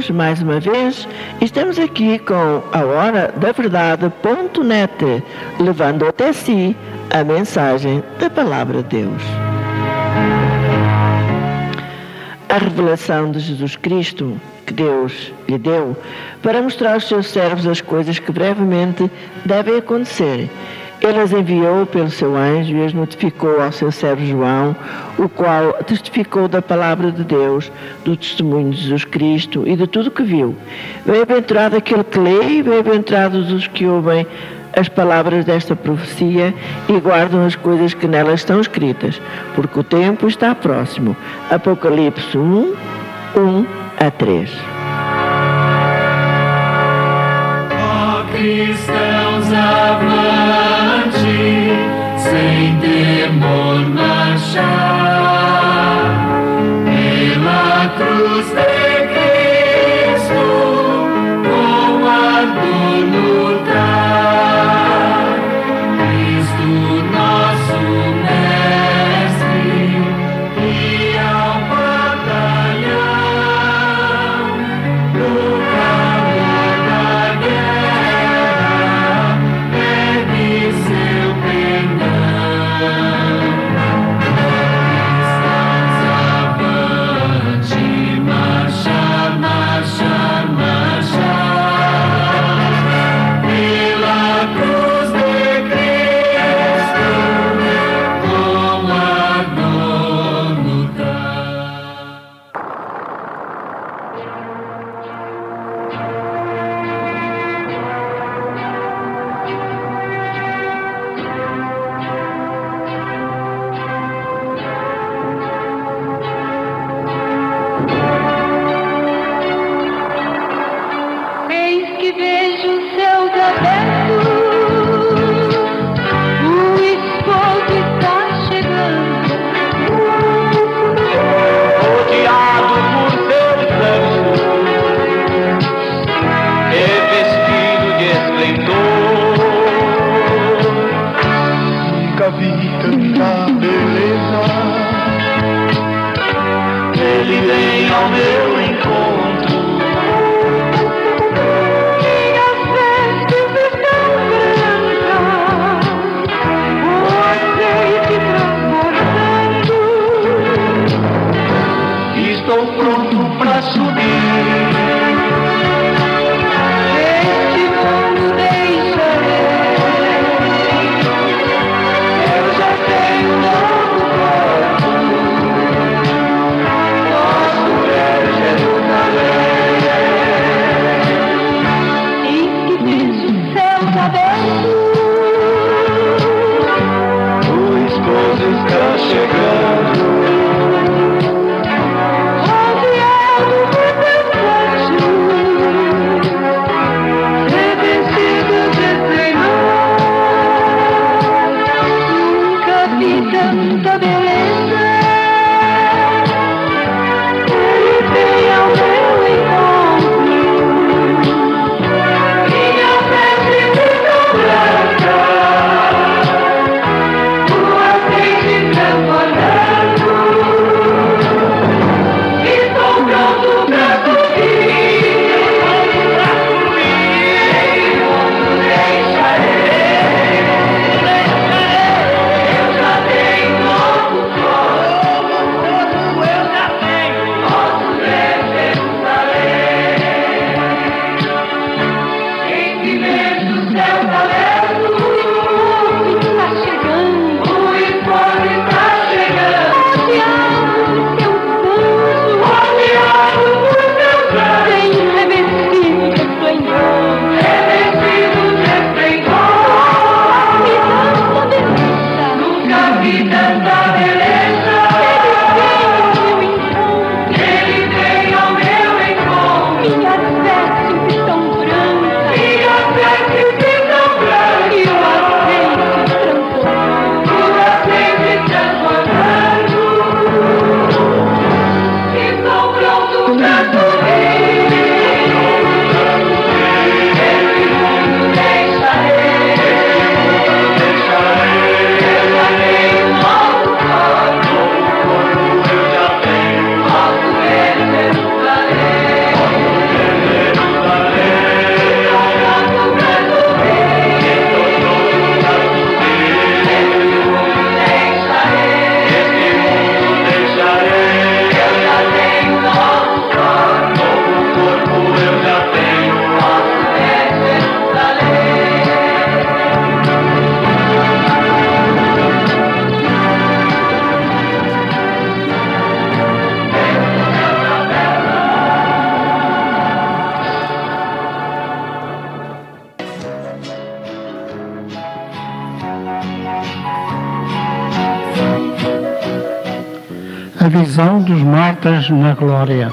bem-vindos mais uma vez. Estamos aqui com a Hora da Verdade.net, levando até si a mensagem da Palavra de Deus. A revelação de Jesus Cristo, que Deus lhe deu, para mostrar aos seus servos as coisas que brevemente devem acontecer. Ele as enviou pelo seu anjo e as notificou ao seu servo João, o qual testificou da palavra de Deus, do testemunho de Jesus Cristo e de tudo o que viu. Bem-aventurado aquele que lê e bem-aventurados os que ouvem as palavras desta profecia e guardam as coisas que nelas estão escritas, porque o tempo está próximo. Apocalipse 1, 1-3. Cristãos, avante, sem temor marchar, pela cruz de Cristo, com ardor lutar. Cristo nosso mestre, e ao batalhão, no calor da guerra, seu perdão. Cristãos, avante, marchar, marchar, marchar, a visão dos mártires na glória.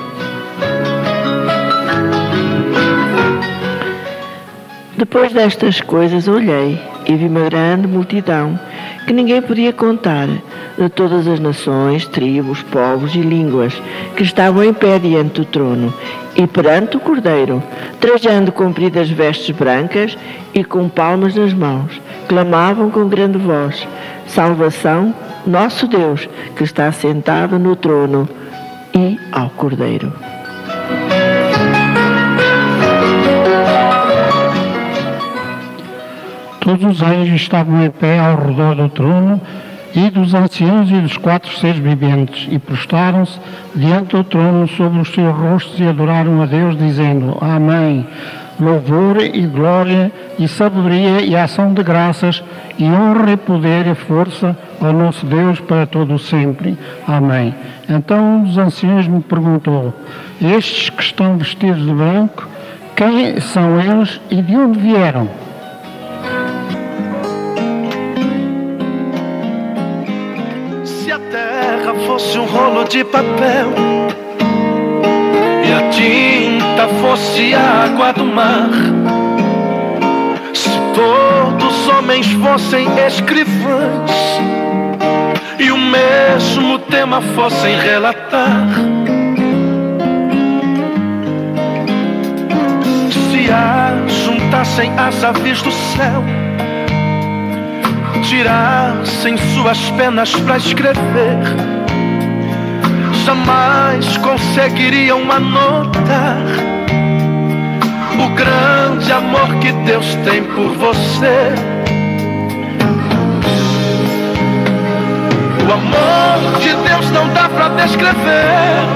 Depois destas coisas olhei e vi uma grande multidão que ninguém podia contar, de todas as nações, tribos, povos e línguas, que estavam em pé diante do trono e perante o Cordeiro, trajando compridas vestes brancas e com palmas nas mãos, clamavam com grande voz: salvação, nosso Deus, que está sentado no trono, e ao Cordeiro. Todos os anjos estavam em pé ao redor do trono e dos anciãos e dos 4 seres viventes, e prostraram-se diante do trono sobre os seus rostos e adoraram a Deus, dizendo: Amém. Louvor e glória e sabedoria e ação de graças e honra e poder e força ao nosso Deus para todo o sempre. Amém. Então um dos anciãos me perguntou: estes que estão vestidos de branco, quem são eles e de onde vieram? Se a terra fosse um rolo de papel e a tinta fosse a água do mar, se todos os homens fossem escrivães e o mesmo tema fossem relatar, se ajuntassem as aves do céu, tirassem suas penas para escrever, jamais conseguiriam anotar o grande amor que Deus tem por você. O amor de Deus não dá pra descrever,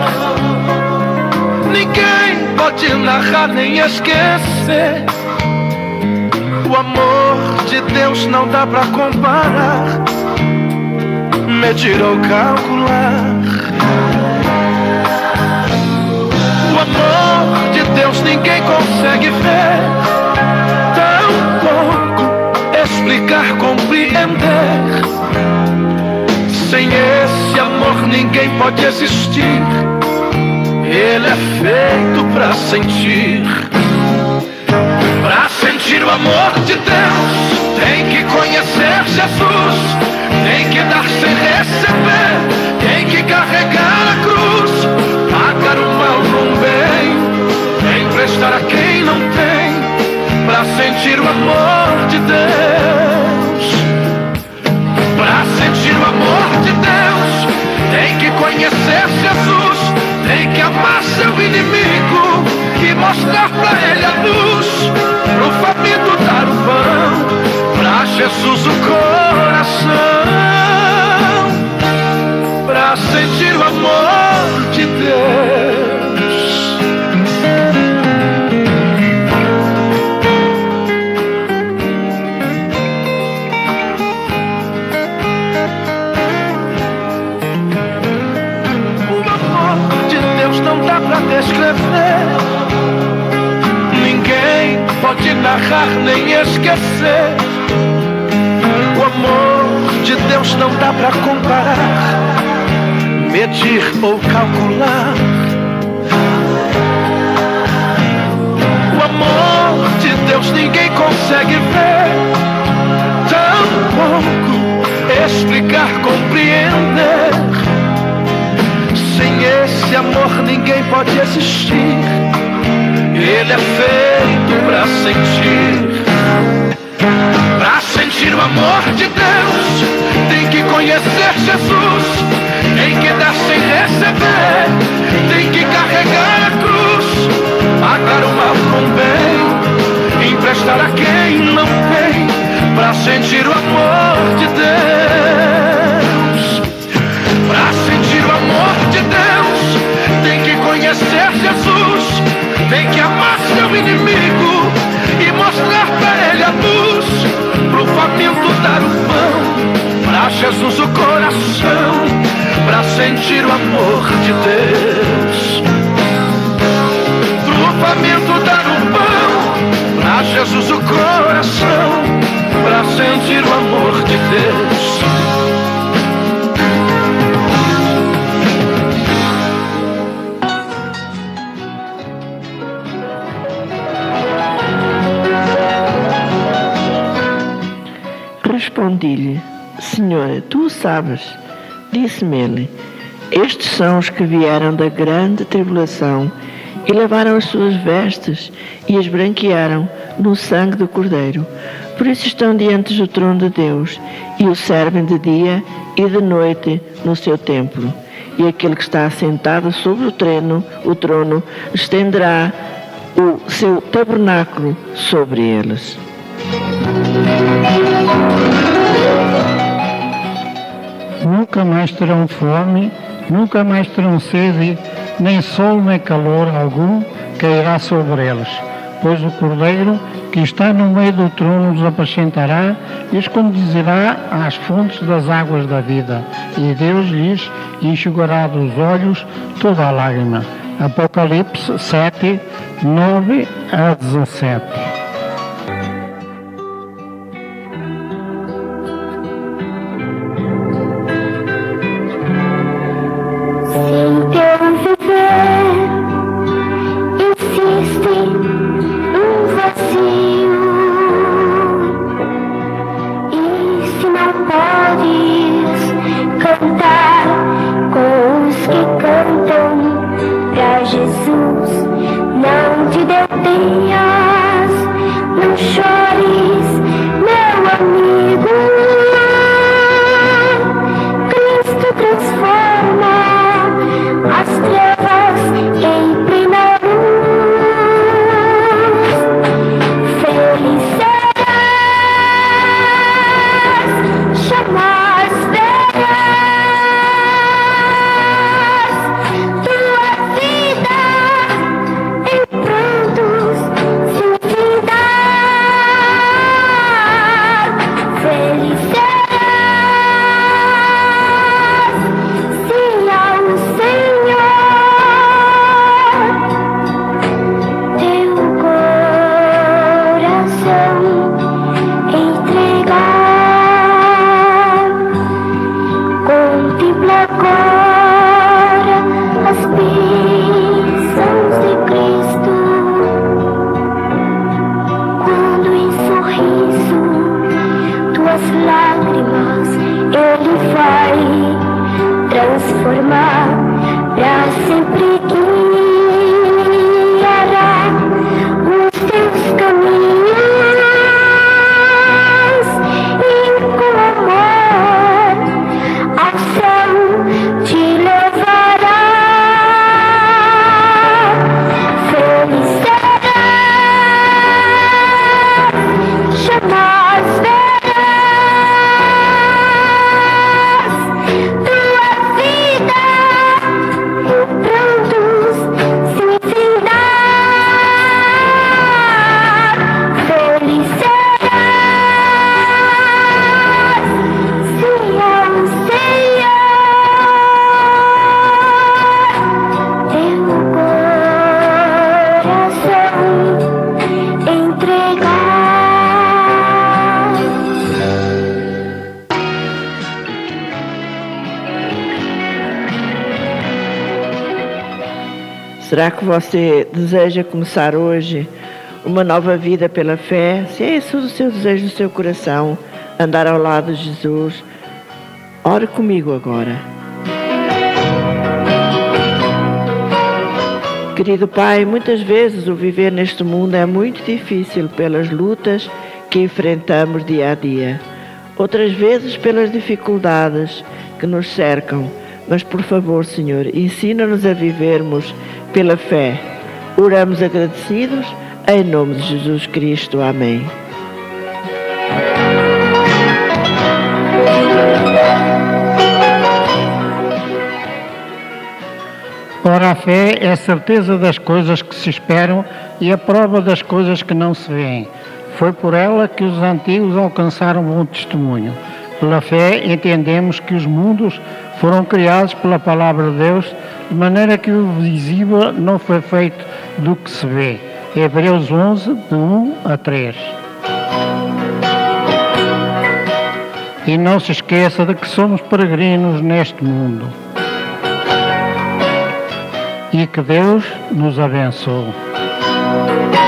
ninguém pode narrar nem esquecer. O amor de Deus não dá pra comparar, medir ou calcular. O amor de Deus ninguém consegue ver, tampouco explicar, compreender. Sem esse amor ninguém pode existir, ele é feito pra sentir. Pra sentir o amor de Deus, tem que conhecer Jesus, tem que dar sem receber, tem que carregar a cruz, pagar o mal com bem, emprestar a quem não tem. Pra sentir o amor de Deus, pra sentir o amor de Deus, tem que conhecer Jesus, tem que amar seu inimigo e mostrar pra ele a luz, pro faminto dar o pão, pra Jesus o coração, pra sentir o amor de Deus. O amor de Deus não dá pra descrever, ninguém pode narrar nem esquecer. O amor de Deus não dá pra comparar, medir ou calcular. O amor de Deus ninguém consegue ver, tampouco explicar, compreender. Sem esse amor ninguém pode existir, ele é feito pra sentir. Pra sentir o amor de Deus, tem que conhecer Jesus, tem que dar sem receber, tem que carregar a cruz, pagar o mal com bem, emprestar a quem não tem. Pra sentir o amor de Deus, pra sentir o amor de Deus, tem que conhecer Jesus, tem que amar seu inimigo e mostrar pra ele a luz, pro faminto dar o pão, pra Jesus o coração, pra sentir o amor de Deus. Pro faminto dar o pão, pra Jesus o coração, pra sentir o amor de Deus. respondi-lhe: Senhor, tu o sabes. Disse-me ele: estes são os que vieram da grande tribulação e lavaram as suas vestes e as branquearam no sangue do Cordeiro. Por isso estão diante do trono de Deus e o servem de dia e de noite no seu templo. E aquele que está assentado sobre o trono estenderá o seu tabernáculo sobre eles. Nunca mais terão fome, nunca mais terão sede, nem sol nem calor algum cairá sobre eles, pois o Cordeiro que está no meio do trono os apacentará e os conduzirá às fontes das águas da vida, e Deus lhes enxugará dos olhos toda a lágrima. Apocalipse 7, 9 a 17. Será que você deseja começar hoje uma nova vida pela fé? Se é esse o seu desejo do seu coração, andar ao lado de Jesus, ore comigo agora. Querido Pai, muitas vezes o viver neste mundo é muito difícil pelas lutas que enfrentamos dia a dia. Outras vezes pelas dificuldades que nos cercam. Mas, por favor, Senhor, ensina-nos a vivermos pela fé. Oramos agradecidos, em nome de Jesus Cristo. Amém. Ora, a fé é a certeza das coisas que se esperam e a prova das coisas que não se veem. Foi por ela que os antigos alcançaram bom testemunho. Pela fé entendemos que os mundos foram criados pela palavra de Deus, de maneira que o visível não foi feito do que se vê. Hebreus 11, de 1 a 3. E não se esqueça de que somos peregrinos neste mundo. E que Deus nos abençoe.